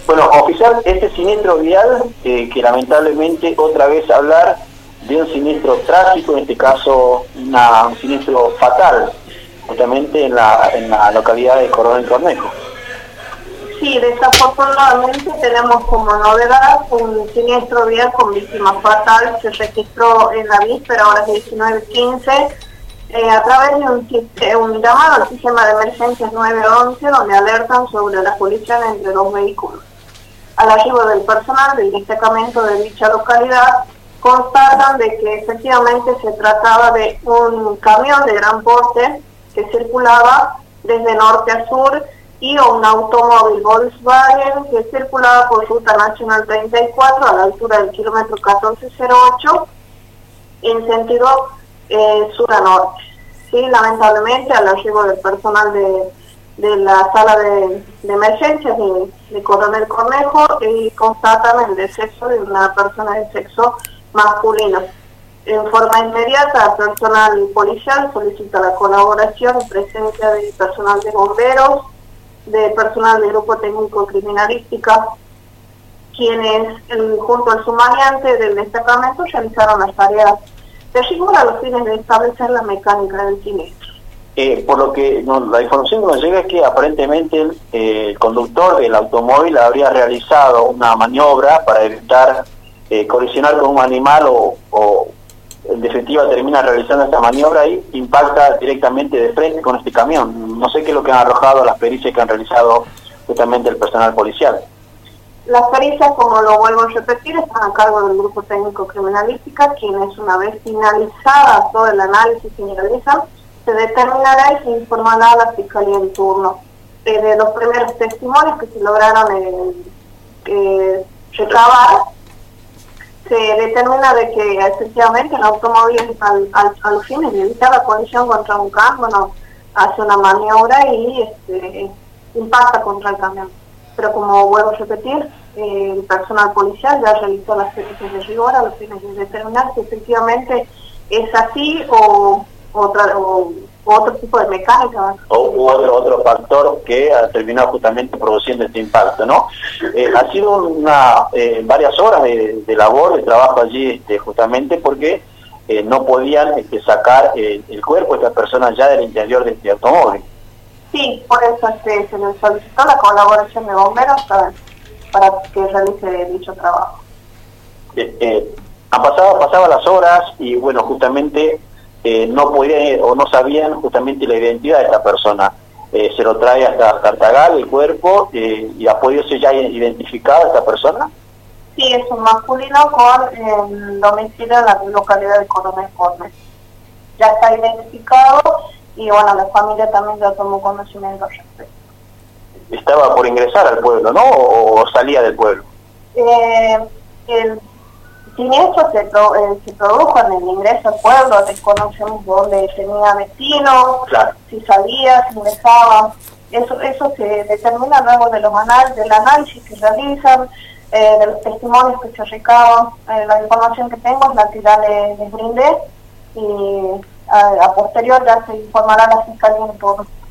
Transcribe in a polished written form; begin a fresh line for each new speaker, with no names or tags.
Bueno, oficial, este siniestro vial, que lamentablemente otra vez hablar de un siniestro trágico, en este caso un siniestro fatal, justamente en la localidad de Coronel Cornejo.
Sí, desafortunadamente tenemos como novedad un siniestro vial con víctima fatal. Se registró en la víspera, horas 19:15, a través de un llamado al sistema de emergencias 911, donde alertan sobre la colisión entre dos vehículos. Al arribo del personal del destacamento de dicha localidad, constatan de que efectivamente se trataba de un camión de gran porte que circulaba desde norte a sur y un automóvil Volkswagen que circulaba por ruta nacional 34 a la altura del kilómetro 1408 en sentido sur a norte. Sí, lamentablemente al arribo del personal de la sala de emergencias de Coronel Cornejo constatan el deceso de una persona de sexo masculino. En forma inmediata, el personal policial solicita la colaboración y presencia de personal de bomberos, de personal del grupo técnico criminalística, quienes junto al sumariante del destacamento realizaron las tareas de rigor a los fines de establecer la mecánica del siniestro.
Por lo que la información que nos llega es que aparentemente el conductor del automóvil habría realizado una maniobra para evitar colisionar con un animal o en definitiva termina realizando esta maniobra y impacta directamente de frente con este camión. No sé qué es lo que han arrojado las pericias que han realizado justamente el personal policial.
Las pericias, como lo vuelvo a repetir, están a cargo del grupo técnico criminalística, quienes una vez finalizada todo el análisis que realizan, se determinará y se informará a la fiscalía en turno. De los primeros testimonios que se lograron recabar, se determina de que efectivamente el automóvil al fin de evitar la colisión contra un camión, hace una maniobra y impacta contra el camión. Pero como vuelvo a repetir, el personal policial ya realizó las pericias de rigor a los fines de determinar si efectivamente es así o otro tipo de mecánica.
O otro factor que ha terminado justamente produciendo este impacto, ¿no? Ha sido varias horas de labor, de trabajo allí justamente porque no podían sacar el cuerpo de esta persona ya del interior de este automóvil.
Sí, por eso se les solicitó la colaboración de bomberos para que realice dicho trabajo.
Pasaban las horas y bueno, justamente no podían o no sabían justamente la identidad de esta persona. Se lo trae hasta Tartagal el cuerpo y ha podido ser ya identificada esta persona.
Sí, es un masculino con domicilio en la localidad de Coronel Cornejo. Ya está identificado y bueno, la familia también ya tomó conocimiento al respecto.
Estaba por ingresar al pueblo, ¿no? ¿O salía del pueblo?
El siniestro se produjo en el ingreso al pueblo, desconocemos dónde tenía destino, claro, si salía, si ingresaba. Eso se determina luego de del análisis que realizan, de los testimonios que se recaban. La información que tengo es la que ya les brindé y a posterior ya se informará a la fiscalía en todo.